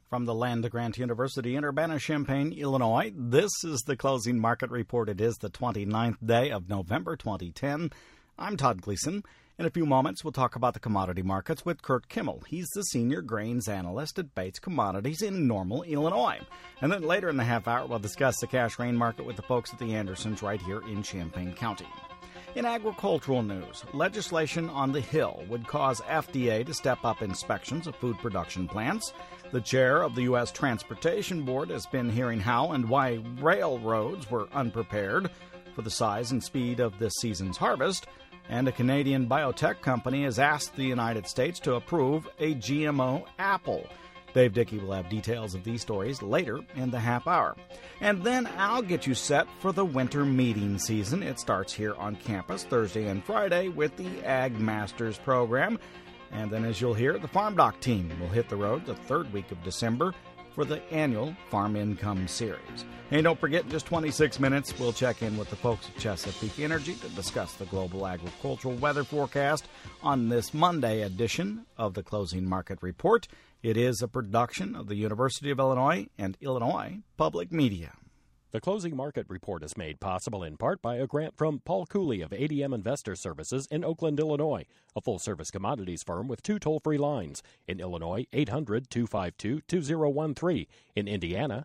From the land-grant University in Urbana-Champaign, Illinois, this is the Closing Market Report. It is the 29th day of November 2010. I'm Todd Gleason. In a few moments, we'll talk about the commodity markets with Kurt Kimmel. He's the senior grains analyst at Bates Commodities in Normal, Illinois. And then later in the half hour, we'll discuss the cash grain market with the folks at the Andersons right here in Champaign County. In agricultural news, legislation on the Hill would cause FDA to step up inspections of food production plants. The chair of the U.S. Transportation Board has been hearing how and why railroads were unprepared for the size and speed of this season's harvest. And a Canadian biotech company has asked the United States to approve a GMO apple. Dave Dickey will have details of these stories later in the half hour. And then I'll get you set for the winter meeting season. It starts here on campus Thursday and Friday with the Ag Masters program. And then, as you'll hear, the Farm Doc team will hit the road the third week of December for the annual Farm Income Series. And don't forget, in just 26 minutes, we'll check in with the folks at Chesapeake Energy to discuss the global agricultural weather forecast on this Monday edition of the Closing Market Report. It is a production of the University of Illinois and Illinois Public Media. The Closing Market Report is made possible in part by a grant from Paul Cooley of ADM Investor Services in Oakland, Illinois, a full-service commodities firm with 2 toll-free lines. In Illinois, 800-252-2013. In Indiana,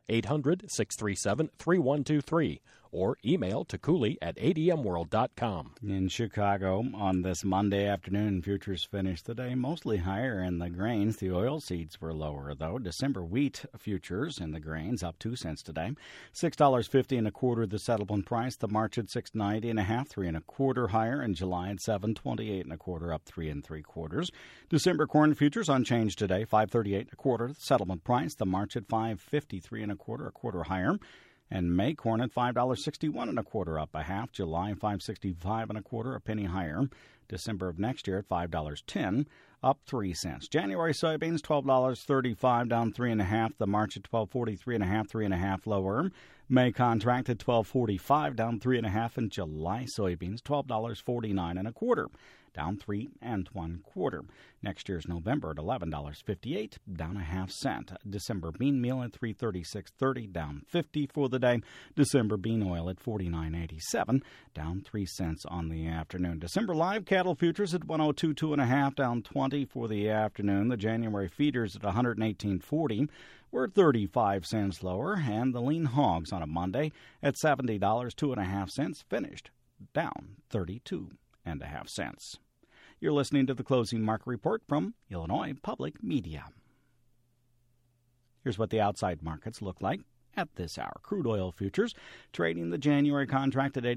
800-637-3123. Or email to Cooley@admworld.com. In Chicago, on this Monday afternoon, futures finished the day mostly higher in the grains. The oilseeds were lower, though. December wheat futures in the grains up 2 cents today. $6.50 and a quarter the settlement price. The March at $6.90 and a half, 3 and a quarter higher. In July at $7.28 and a quarter, up 3 3/4. December corn futures unchanged today. $5.38 and a quarter the settlement price. The March at $5.53 and a quarter higher. And May corn at $5.61 and a quarter, up a half. July $5.65 and a quarter, a penny higher. December of next year at $5.10, up 3 cents. January soybeans $12.35, down 3 and a half. The March at $12.43 and a half, 3 and a half lower. May contract at $12.45, down 3 and a half. And July soybeans $12.49 and a quarter, down 3 1/4. Next year's November at $11.58, down a half cent. December bean meal at $336.30, down 50 for the day. December bean oil at $49.87, down 3 cents on the afternoon. December live cattle futures at 102.2 and a half, down 20 for the afternoon. The January feeders at 118.40. We're 35 cents lower, and the lean hogs on a Monday at $70, 2.5 cents, finished down 32.5 cents. You're listening to the Closing Market Report from Illinois Public Media. Here's what the outside markets look like at this hour. Crude oil futures trading the January contract at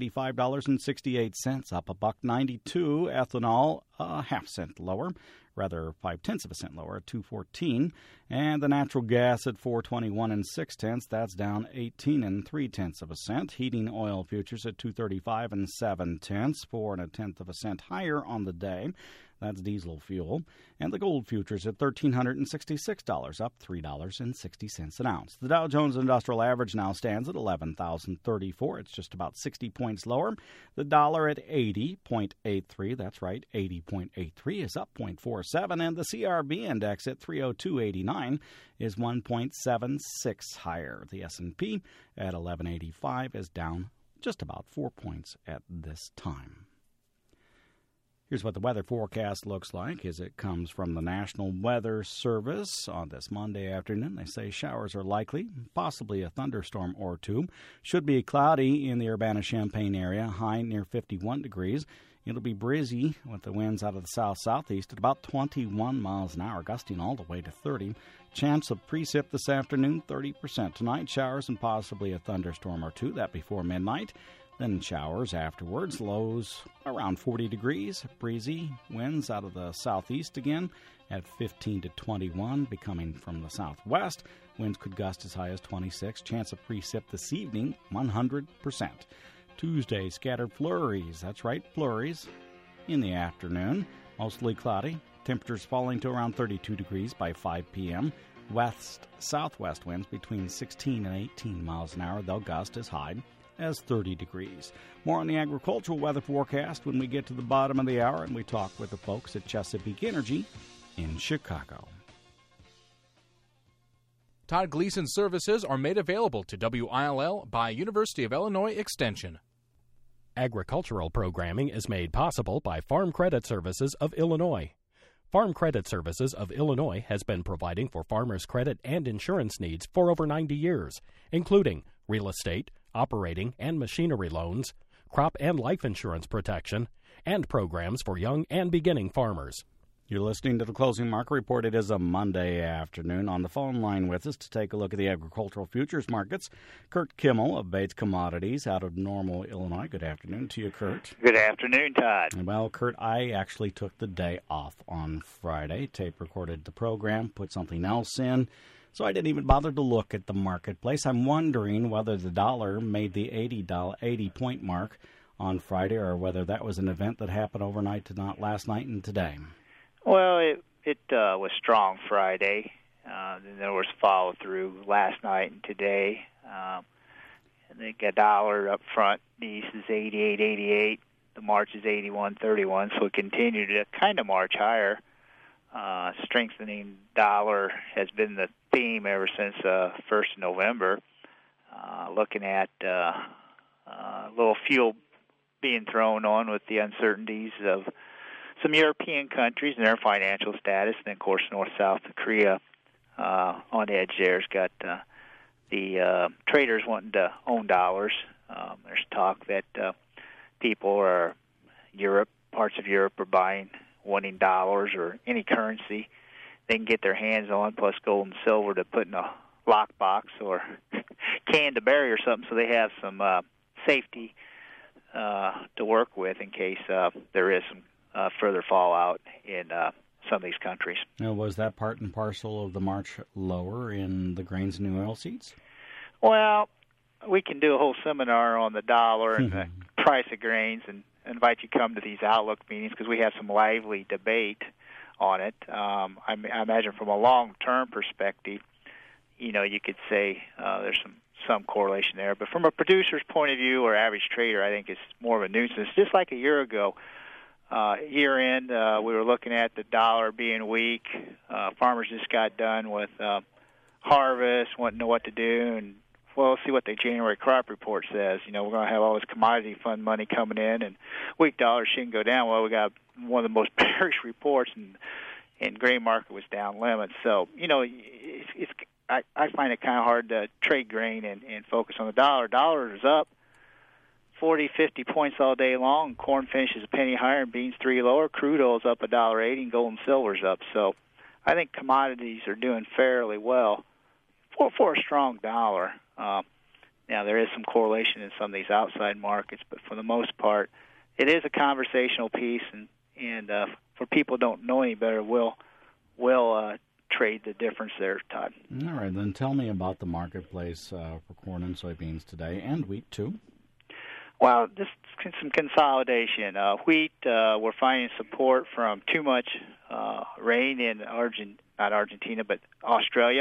$85.68, up $1.92. Ethanol a half cent lower, rather 0.5 cents lower, at $2.14. And the natural gas at $4.21 6/10. That's down 18 3/10 cents. Heating oil futures at $2.35 7/10, 4 1/10 cent higher on the day. That's diesel fuel. And the gold futures at $1,366, up $3.60 an ounce. The Dow Jones Industrial Average now stands at 11,034. It's just about 60 points lower. The dollar at 80.83. That's right, 80.83 is up 0.47. And the CRB index at 302.89 is 1.76 higher. The S&P at 1185 is down just about 4 points at this time. Here's what the weather forecast looks like as it comes from the National Weather Service on this Monday afternoon. They say showers are likely, possibly a thunderstorm or two. Should be cloudy in the Urbana-Champaign area, high near 51 degrees. It'll be breezy with the winds out of the south-southeast at about 21 miles an hour, gusting all the way to 30. Chance of precip this afternoon, 30%. Tonight, showers and possibly a thunderstorm or two, that before midnight. Then showers afterwards, lows around 40 degrees, breezy, winds out of the southeast again at 15 to 21, becoming from the southwest. Winds could gust as high as 26. Chance of precip this evening, 100%. Tuesday, scattered flurries. That's right, flurries in the afternoon. Mostly cloudy. Temperatures falling to around 32 degrees by 5 p.m. West-southwest winds between 16 and 18 miles an hour. They'll gust as high as 30 degrees. More on the agricultural weather forecast when we get to the bottom of the hour and we talk with the folks at Chesapeake Energy in Chicago. Todd Gleason services are made available to WILL by University of Illinois Extension. Agricultural programming is made possible by Farm Credit Services of Illinois. Farm Credit Services of Illinois has been providing for farmers' credit and insurance needs for over 90 years, including real estate, operating and machinery loans, crop and life insurance protection, and programs for young and beginning farmers. You're listening to the Closing Market Report. It is a Monday afternoon. On the phone line with us to take a look at the agricultural futures markets, Kurt Kimmel of Bates Commodities out of Normal, Illinois. Good afternoon to you, Kurt. Good afternoon, Todd. Well, Kurt, I actually took the day off on Friday, tape recorded the program, put something else in, so I didn't even bother to look at the marketplace. I'm wondering whether the dollar made the 80-point mark on Friday or whether that was an event that happened overnight to not last night and today. Well, it was strong Friday. Then there was follow-through last night and today. And they got dollar up front. The East is 88.88. The March is 81.31. So it continued to kind of march higher. Strengthening dollar has been the theme ever since 1st of November. Looking at a little fuel being thrown on with the uncertainties of some European countries and their financial status, and then, of course, North-South Korea on edge there has got the traders wanting to own dollars. There's talk that parts of Europe are wanting dollars or any currency they can get their hands on, plus gold and silver to put in a lockbox or can to bury or something, so they have some safety to work with in case there is some further fallout in some of these countries. Now, was that part and parcel of the March lower in the grains and new oilseeds? Well, we can do a whole seminar on the dollar and the price of grains and invite you to come to these outlook meetings because we have some lively debate on it. I imagine from a long-term perspective, you could say there's some correlation there. But from a producer's point of view or average trader, I think it's more of a nuisance. Just like a year ago, year-end, we were looking at the dollar being weak. Farmers just got done with harvest, wanting to know what to do, and let's see what the January crop report says. We're going to have all this commodity fund money coming in, and weak dollar shouldn't go down. Well, we got one of the most bearish reports, and grain market was down limits. So, I find it kind of hard to trade grain and focus on the dollar. Dollar is up 40, 50 points all day long. Corn finishes a penny higher and beans 3 lower. Crude oil is up $1.80 and gold and silver's up. So I think commodities are doing fairly well for a strong dollar. Now, there is some correlation in some of these outside markets, but for the most part, it is a conversational piece, and for people who don't know any better, we'll trade the difference there, Todd. All right, then tell me about the marketplace for corn and soybeans today, and wheat, too. Well, just some consolidation. Wheat, we're finding support from too much rain in not Argentina, but Australia.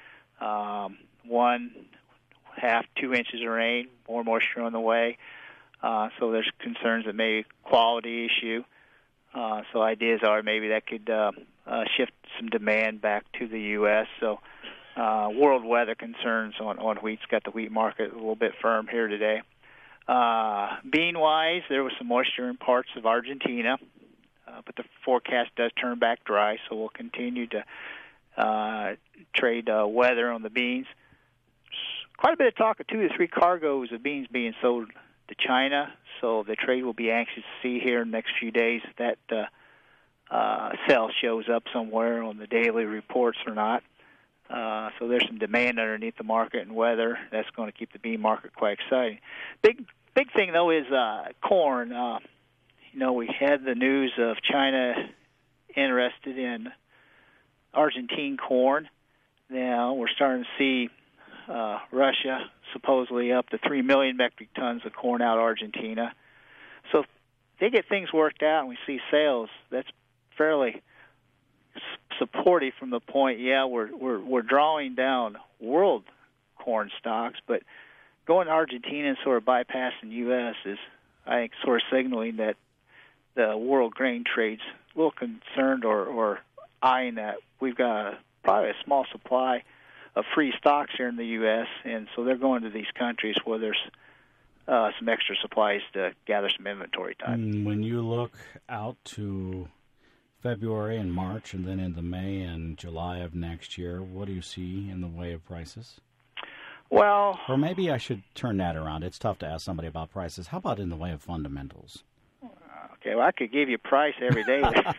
1.5, 2 inches of rain, more moisture on the way. So there's concerns that maybe quality issue. So ideas are maybe that could shift some demand back to the U.S. So world weather concerns on wheat's got the wheat market a little bit firm here today. Bean-wise, there was some moisture in parts of Argentina, but the forecast does turn back dry, so we'll continue to trade weather on the beans. Quite a bit of talk of 2 to 3 cargoes of beans being sold to China, so the trade will be anxious to see here in the next few days if that sell shows up somewhere on the daily reports or not. So there's some demand underneath the market and weather. That's going to keep the bean market quite exciting. Big thing, though, is corn. We had the news of China interested in Argentine corn. Now we're starting to see Russia supposedly up to 3 million metric tons of corn out of Argentina. So if they get things worked out and we see sales, that's fairly supportive from the point, we're drawing down world corn stocks, but going to Argentina and sort of bypassing the U.S. is, I think, sort of signaling that the world grain trade's a little concerned or eyeing that we've got probably a small supply free stocks here in the U.S., and so they're going to these countries where there's some extra supplies to gather some inventory time. When you look out to February and March and then into May and July of next year, what do you see in the way of prices? Well, or maybe I should turn that around. It's tough to ask somebody about prices. How about in the way of fundamentals? Okay, well, I could give you a price every day.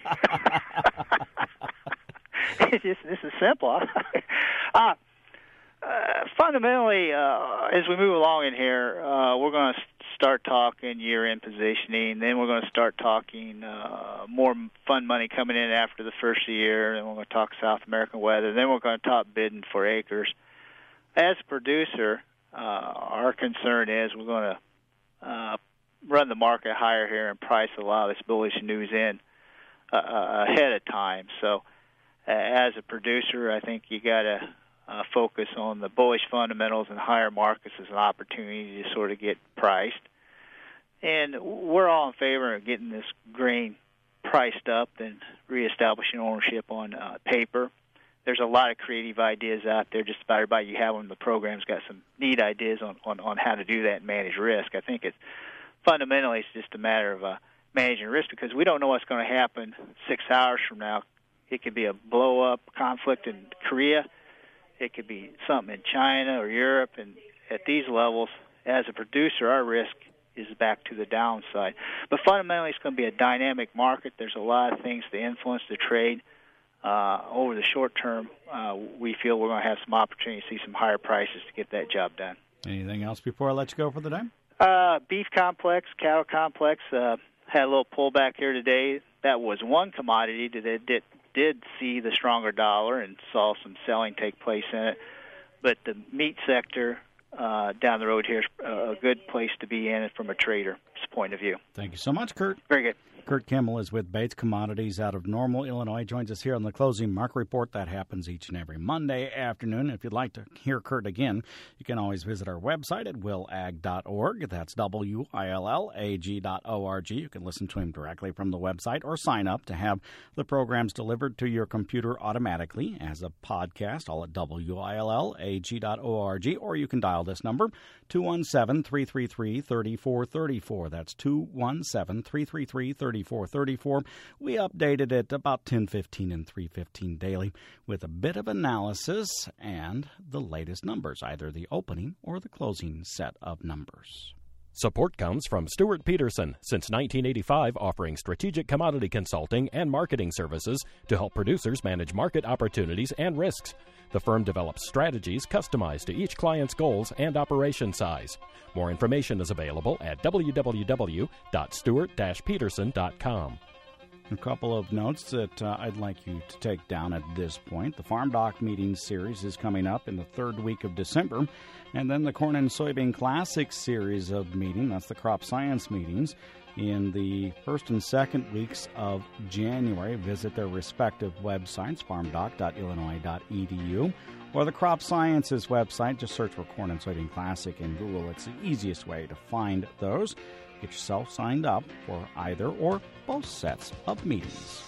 This is simple. Fundamentally, as we move along in here, we're going to start talking year-end positioning. Then we're going to start talking more fund money coming in after the first of the year. Then we're going to talk South American weather. Then we're going to talk bidding for acres. As a producer, our concern is we're going to run the market higher here and price a lot of this bullish news in ahead of time. So as a producer, I think you got to focus on the bullish fundamentals and higher markets as an opportunity to sort of get priced. And we're all in favor of getting this grain priced up and reestablishing ownership on paper. There's a lot of creative ideas out there. Just about everybody you have on the program's got some neat ideas on how to do that and manage risk. I think fundamentally it's just a matter of managing risk, because we don't know what's going to happen 6 hours from now. It could be a blow-up conflict in Korea. It could be something in China or Europe. And at these levels, as a producer, our risk is back to the downside. But fundamentally, it's going to be a dynamic market. There's a lot of things to influence the trade. Over the short term, we feel we're going to have some opportunity to see some higher prices to get that job done. Anything else before I let you go for the day? Beef complex, cattle complex, had a little pullback here today. That was one commodity that did see the stronger dollar and saw some selling take place in it. But the meat sector down the road here is a good place to be in from a trader's point of view. Thank you so much, Kurt. Very good. Kurt Kimmel is with Bates Commodities out of Normal, Illinois. Joins us here on the Closing Market Report. That happens each and every Monday afternoon. If you'd like to hear Kurt again, you can always visit our website at willag.org. That's willag.org. You can listen to him directly from the website or sign up to have the programs delivered to your computer automatically as a podcast, all at willag.org. Or you can dial this number, 217-333-3434. That's 217-333-3434. We updated it about 10:15 and 3:15 daily with a bit of analysis and the latest numbers, either the opening or the closing set of numbers. Support comes from Stuart Peterson, since 1985 offering strategic commodity consulting and marketing services to help producers manage market opportunities and risks. The firm develops strategies customized to each client's goals and operation size. More information is available at www.stuart-peterson.com. A couple of notes that I'd like you to take down at this point. The Farm Doc Meeting Series is coming up in the third week of December. And then the Corn and Soybean Classics series of meeting, that's the crop science meetings, in the first and second weeks of January. Visit their respective websites, farmdoc.illinois.edu, or the Crop Sciences website. Just search for Corn and Soybean Classic in Google. It's the easiest way to find those. Get yourself signed up for either or both sets of meetings.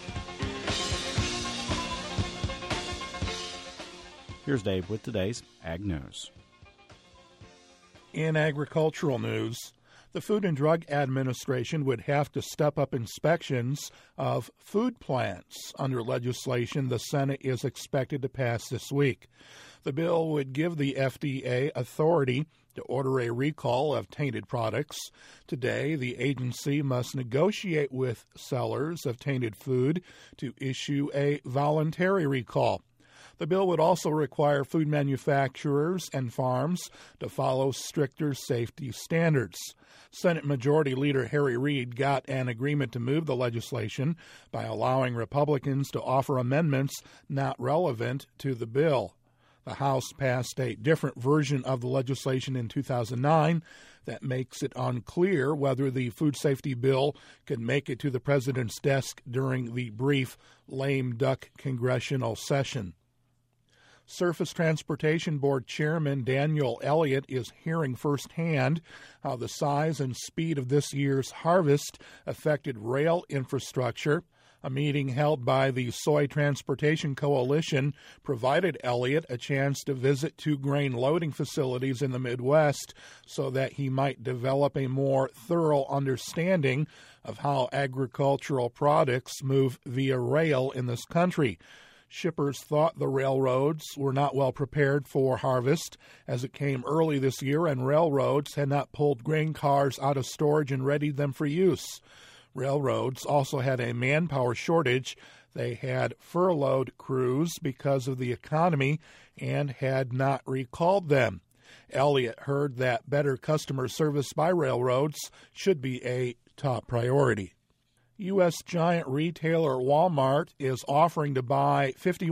Here's Dave with today's Ag News. In agricultural news, the Food and Drug Administration would have to step up inspections of food plants. Under legislation the Senate is expected to pass this week. The bill would give the FDA authority to order a recall of tainted products. Today, the agency must negotiate with sellers of tainted food to issue a voluntary recall. The bill would also require food manufacturers and farms to follow stricter safety standards. Senate Majority Leader Harry Reid got an agreement to move the legislation by allowing Republicans to offer amendments not relevant to the bill. The House passed a different version of the legislation in 2009 that makes it unclear whether the food safety bill could make it to the president's desk during the brief lame duck congressional session. Surface Transportation Board Chairman Daniel Elliott is hearing firsthand how the size and speed of this year's harvest affected rail infrastructure. A meeting held by the Soy Transportation Coalition provided Elliott a chance to visit 2 grain loading facilities in the Midwest so that he might develop a more thorough understanding of how agricultural products move via rail in this country. Shippers thought the railroads were not well prepared for harvest, as it came early this year and railroads had not pulled grain cars out of storage and readied them for use. Railroads also had a manpower shortage. They had furloughed crews because of the economy and had not recalled them. Elliott heard that better customer service by railroads should be a top priority. U.S. giant retailer Walmart is offering to buy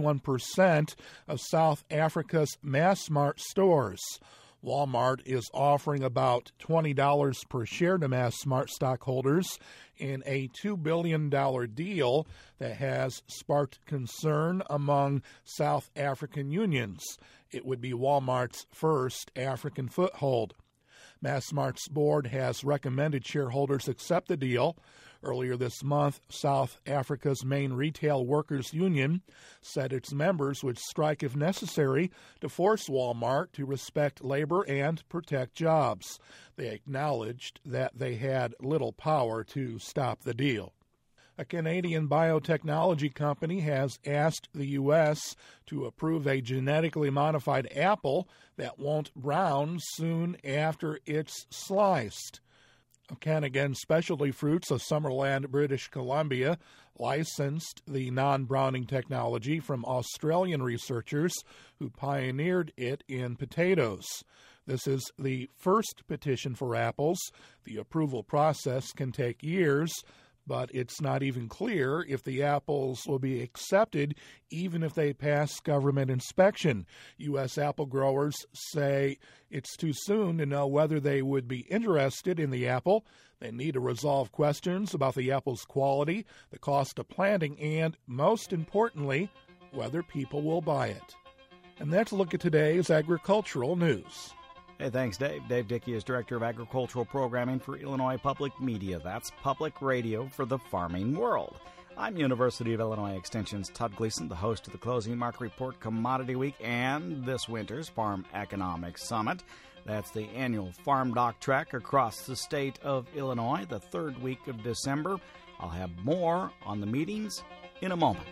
51% of South Africa's Massmart stores. Walmart is offering about $20 per share to Massmart stockholders in a $2 billion deal that has sparked concern among South African unions. It would be Walmart's first African foothold. Massmart's board has recommended shareholders accept the deal. Earlier this month, South Africa's main retail workers' union said its members would strike if necessary to force Walmart to respect labor and protect jobs. They acknowledged that they had little power to stop the deal. A Canadian biotechnology company has asked the U.S. to approve a genetically modified apple that won't brown soon after it's sliced. Okanagan Specialty Fruits of Summerland, British Columbia, licensed the non-browning technology from Australian researchers who pioneered it in potatoes. This is the first petition for apples. The approval process can take years, but it's not even clear if the apples will be accepted even if they pass government inspection. U.S. apple growers say it's too soon to know whether they would be interested in the apple. They need to resolve questions about the apple's quality, the cost of planting, and, most importantly, whether people will buy it. And that's a look at today's agricultural news. Hey, thanks, Dave. Dave Dickey is Director of Agricultural Programming for Illinois Public Media. That's public radio for the farming world. I'm University of Illinois Extension's Todd Gleason, the host of the Closing Market Report, Commodity Week, and this winter's Farm Economics Summit. That's the annual Farm Doc Trek across the state of Illinois, the third week of December. I'll have more on the meetings in a moment.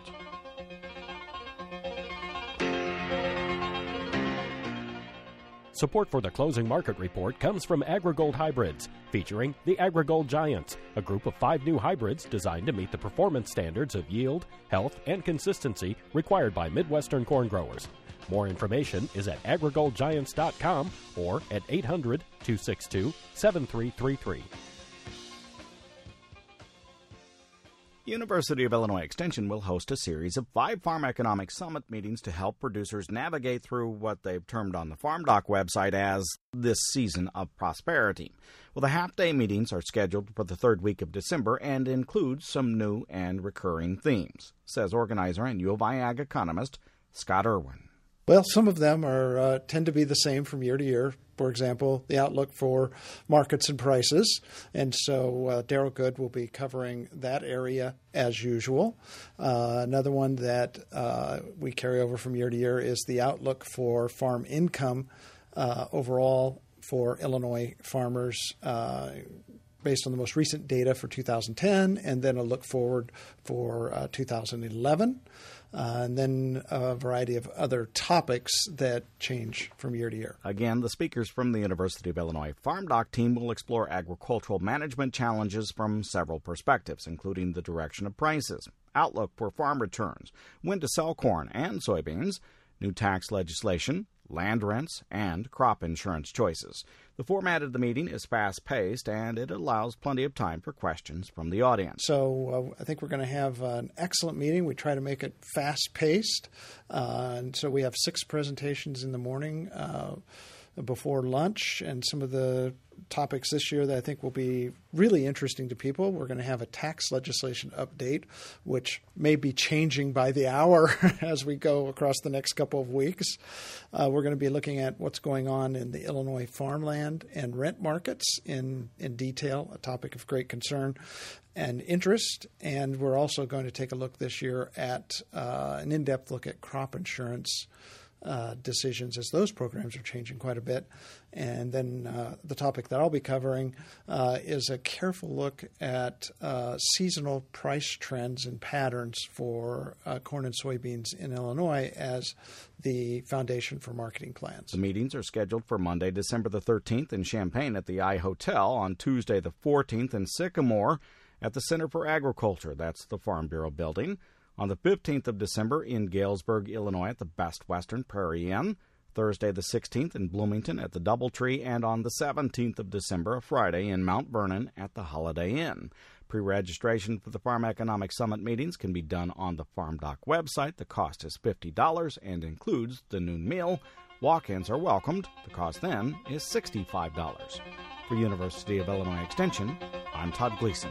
Support for the Closing Market Report comes from AgriGold Hybrids, featuring the AgriGold Giants, a group of 5 new hybrids designed to meet the performance standards of yield, health, and consistency required by Midwestern corn growers. More information is at agrigoldgiants.com or at 800-262-7333. University of Illinois Extension will host a series of 5 Farm Economics Summit meetings to help producers navigate through what they've termed on the Farm Doc website as this season of prosperity. Well, the half-day meetings are scheduled for the third week of December and include some new and recurring themes, says organizer and U of I Ag economist Scott Irwin. Well, some of them tend to be the same from year to year. For example, the outlook for markets and prices. And so Darrell Good will be covering that area as usual. Another one that we carry over from year to year is the outlook for farm income overall for Illinois farmers based on the most recent data for 2010, and then a look forward for 2011. And then a variety of other topics that change from year to year. Again, the speakers from the University of Illinois Farm Doc team will explore agricultural management challenges from several perspectives, including the direction of prices, outlook for farm returns, when to sell corn and soybeans, new tax legislation, land rents, and crop insurance choices. The format of the meeting is fast-paced, and it allows plenty of time for questions from the audience. So I think we're going to have an excellent meeting. We try to make it fast-paced. And so we have 6 presentations in the morning, before lunch, and some of the topics this year that I think will be really interesting to people. We're going to have a tax legislation update, which may be changing by the hour as we go across the next couple of weeks. We're going to be looking at what's going on in the Illinois farmland and rent markets in detail, a topic of great concern and interest. And we're also going to take a look this year at an in-depth look at crop insurance decisions, as those programs are changing quite a bit. And then the topic that I'll be covering is a careful look at seasonal price trends and patterns for corn and soybeans in Illinois as the foundation for marketing plans. The meetings are scheduled for Monday, December the 13th in Champaign at the I Hotel, on Tuesday the 14th in Sycamore at the Center for Agriculture. That's the Farm Bureau building. On the 15th of December in Galesburg, Illinois at the Best Western Prairie Inn, Thursday the 16th in Bloomington at the Doubletree, and on the 17th of December, a Friday, in Mount Vernon at the Holiday Inn. Pre-registration for the Farm Economic Summit meetings can be done on the FarmDoc website. The cost is $50 and includes the noon meal. Walk-ins are welcomed. The cost then is $65. For University of Illinois Extension, I'm Todd Gleason.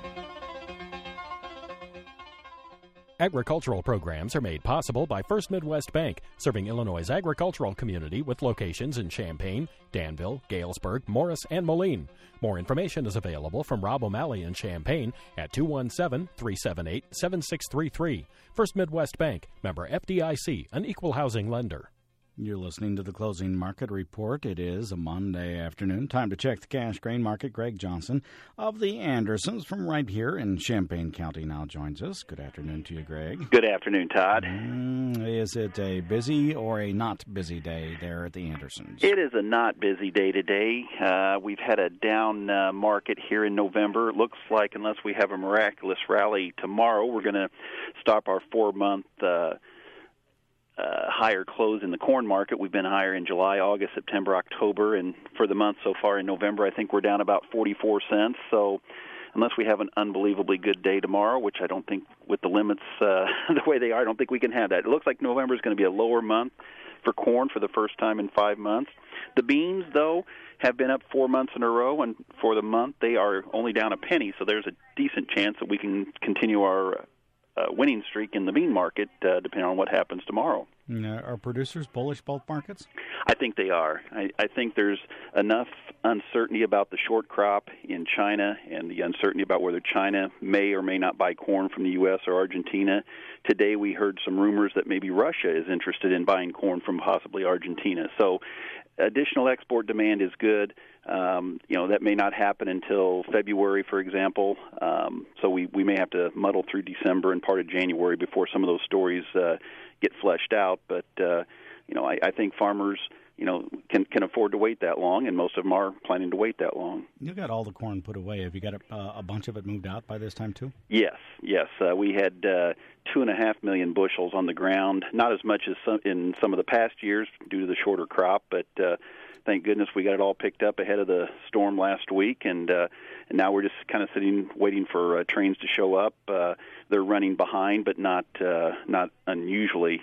Agricultural programs are made possible by First Midwest Bank, serving Illinois' agricultural community with locations in Champaign, Danville, Galesburg, Morris, and Moline. More information is available from Rob O'Malley in Champaign at 217-378-7633. First Midwest Bank, member FDIC, an equal housing lender. You're listening to the Closing Market Report. It is a Monday afternoon. Time to check the cash grain market. Greg Johnson of the Andersons from right here in Champaign County now joins us. Good afternoon to you, Greg. Good afternoon, Todd. Is it a busy or a not busy day there at the Andersons? It is a not busy day today. We've had a down market here in November. It looks like unless we have a miraculous rally tomorrow, we're going to stop our 4-month higher close in the corn market. We've been higher in July, August, September, October, and for the month so far in November, I think we're down about 44 cents. So unless we have an unbelievably good day tomorrow, which I don't think with the limits the way they are, I don't think we can have that. It looks like November is going to be a lower month for corn for the first time in 5 months. The beans, though, have been up 4 months in a row, and for the month they are only down a penny, so there's a decent chance that we can continue our winning streak in the bean market, depending on what happens tomorrow. Are producers bullish both markets? I think they are. I think there's enough uncertainty about the short crop in China and the uncertainty about whether China may or may not buy corn from the U.S. or Argentina. Today we heard some rumors that maybe Russia is interested in buying corn from possibly Argentina. So additional export demand is good. That may not happen until February, for example. So we may have to muddle through December and part of January before some of those stories get fleshed out. But I think farmers can afford to wait that long, and most of them are planning to wait that long. You got all the corn put away. Have you got a bunch of it moved out by this time too? Yes. We had 2.5 million bushels on the ground. Not as much as in some of the past years due to the shorter crop, but thank goodness we got it all picked up ahead of the storm last week, and now we're just kind of sitting waiting for trains to show up. They're running behind, but not unusually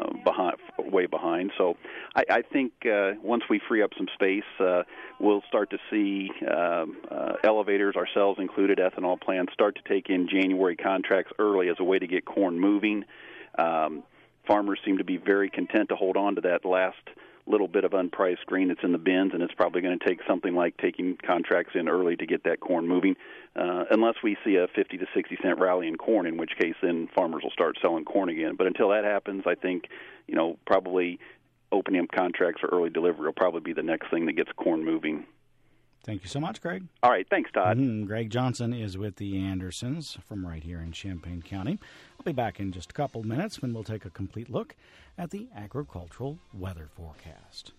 way behind. So I think once we free up some space, we'll start to see elevators, ourselves included, ethanol plants, start to take in January contracts early as a way to get corn moving. Farmers seem to be very content to hold on to that last little bit of unpriced grain that's in the bins, and it's probably going to take something like taking contracts in early to get that corn moving, unless we see a 50 to 60 cent rally in corn, in which case then farmers will start selling corn again. But until that happens, I think probably opening up contracts for early delivery will probably be the next thing that gets corn moving. Thank you so much, Greg. All right. Thanks, Todd. Greg Johnson is with the Andersons from right here in Champaign County. I'll be back in just a couple minutes when we'll take a complete look at the agricultural weather forecast.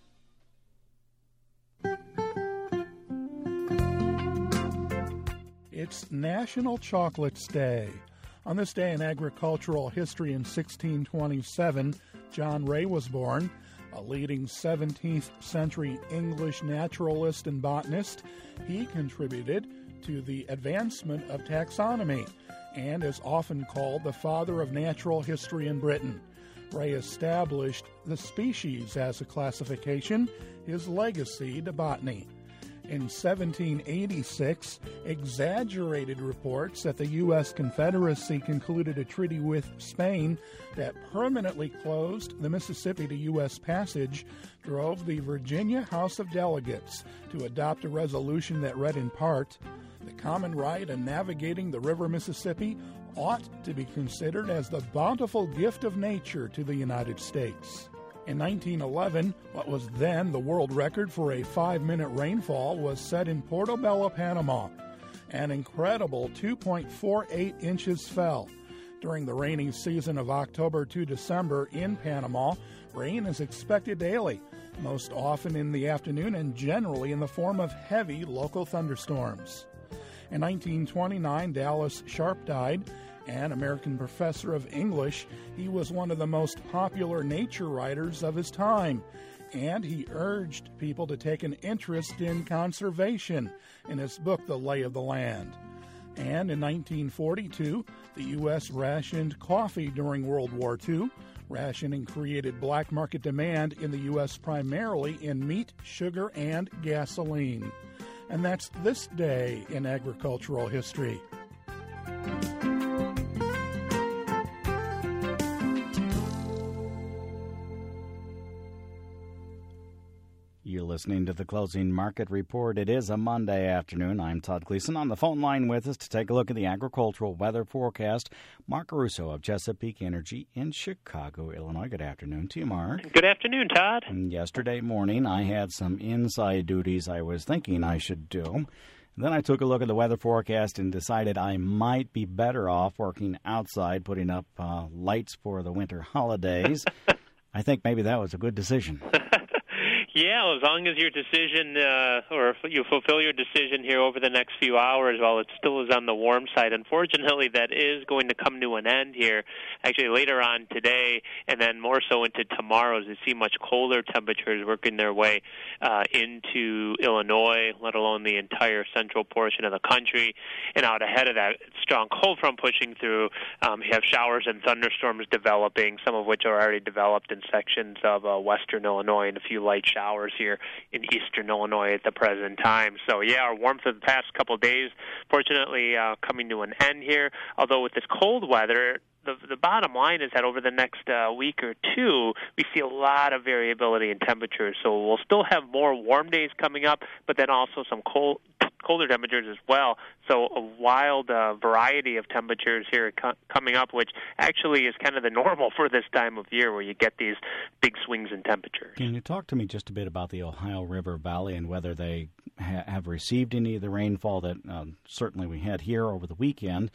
It's National Chocolates Day. On this day in agricultural history in 1627, John Ray was born. A leading 17th century English naturalist and botanist, he contributed to the advancement of taxonomy and is often called the father of natural history in Britain. Ray established the species as a classification, his legacy to botany. In 1786, exaggerated reports that the U.S. Confederacy concluded a treaty with Spain that permanently closed the Mississippi to U.S. passage drove the Virginia House of Delegates to adopt a resolution that read in part, "The common right in navigating the river Mississippi ought to be considered as the bountiful gift of nature to the United States." In 1911, what was then the world record for a 5-minute rainfall was set in Portobello, Panama. An incredible 2.48 inches fell. During the rainy season of October to December in Panama, rain is expected daily, most often in the afternoon and generally in the form of heavy local thunderstorms. In 1929, Dallas Sharp died. An American professor of English, he was one of the most popular nature writers of his time, and he urged people to take an interest in conservation in his book, The Lay of the Land. And in 1942, the U.S. rationed coffee during World War II. Rationing created black market demand in the U.S. primarily in meat, sugar, and gasoline. And that's this day in agricultural history. You're listening to the Closing Market Report. It is a Monday afternoon. I'm Todd Gleason. On the phone line with us to take a look at the agricultural weather forecast, Mark Russo of Chesapeake Energy in Chicago, Illinois. Good afternoon to you, Mark. Good afternoon, Todd. And yesterday morning, I had some inside duties I was thinking I should do. Then I took a look at the weather forecast and decided I might be better off working outside, putting up lights for the winter holidays. I think maybe that was a good decision. Yeah, as long as your decision, or you fulfill your decision here over the next few hours, while it still is on the warm side. Unfortunately, that is going to come to an end here, actually later on today, and then more so into tomorrow as we see much colder temperatures working their way into Illinois, let alone the entire central portion of the country. And out ahead of that strong cold front pushing through, you have showers and thunderstorms developing, some of which are already developed in sections of western Illinois, and a few light showers here in eastern Illinois at the present time. So, yeah, our warmth of the past couple of days, fortunately, coming to an end here. Although with this cold weather, the bottom line is that over the next week or two, we see a lot of variability in temperatures. So we'll still have more warm days coming up, but then also some colder temperatures as well. So a wild variety of temperatures here coming up, which actually is kind of the normal for this time of year where you get these big swings in temperatures. Can you talk to me just a bit about the Ohio River Valley and whether they have received any of the rainfall that certainly we had here over the weekend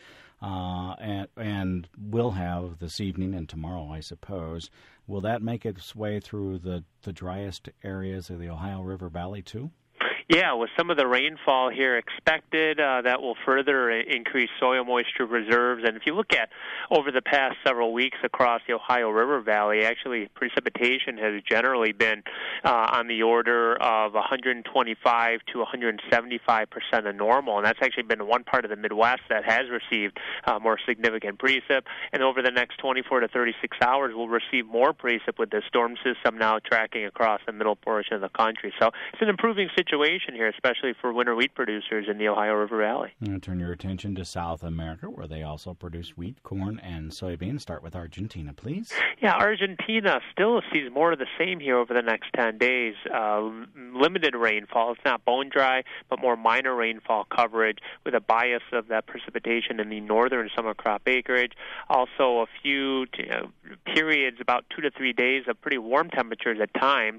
and will have this evening and tomorrow, I suppose? Will that make its way through the driest areas of the Ohio River Valley too? Yeah, with some of the rainfall here expected, that will further increase soil moisture reserves. And if you look at over the past several weeks across the Ohio River Valley, actually precipitation has generally been on the order of 125 to 175% of normal. And that's actually been one part of the Midwest that has received more significant precip. And over the next 24 to 36 hours, we'll receive more precip with the storm system now tracking across the middle portion of the country. So it's an improving situation here, especially for winter wheat producers in the Ohio River Valley. And turn your attention to South America, where they also produce wheat, corn, and soybeans. Start with Argentina, please. Yeah, Argentina still sees more of the same here over the next 10 days. Limited rainfall. It's not bone dry, but more minor rainfall coverage with a bias of that precipitation in the northern summer crop acreage. Also a few periods, about 2 to 3 days of pretty warm temperatures at times.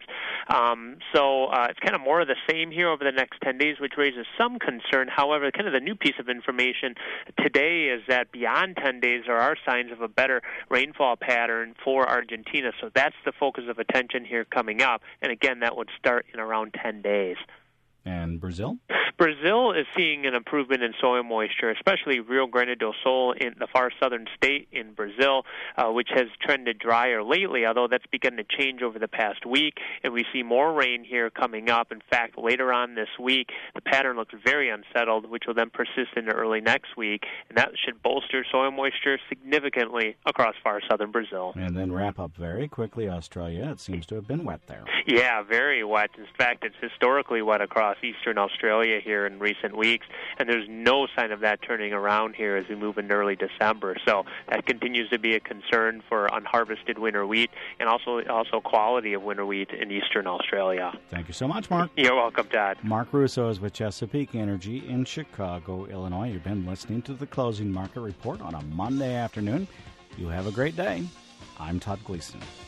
So it's kind of more of the same here over the next 10 days, which raises some concern. However, kind of the new piece of information today is that beyond 10 days there are signs of a better rainfall pattern for Argentina. So that's the focus of attention here coming up. And again, that would start in around 10 days. And Brazil? Brazil is seeing an improvement in soil moisture, especially Rio Grande do Sul in the far southern state in Brazil, which has trended drier lately, although that's begun to change over the past week, and we see more rain here coming up. In fact, later on this week, the pattern looks very unsettled, which will then persist into early next week, and that should bolster soil moisture significantly across far southern Brazil. And then wrap up very quickly, Australia. It seems to have been wet there. Yeah, very wet. In fact, it's historically wet across eastern Australia here in recent weeks, and there's no sign of that turning around here as we move into early December. So that continues to be a concern for unharvested winter wheat and also quality of winter wheat in eastern Australia. Thank you so much, Mark. You're welcome, Todd. Mark Russo is with Chesapeake Energy in Chicago, Illinois. You've been listening to the Closing Market Report on a Monday afternoon. You have a great day. I'm Todd Gleason.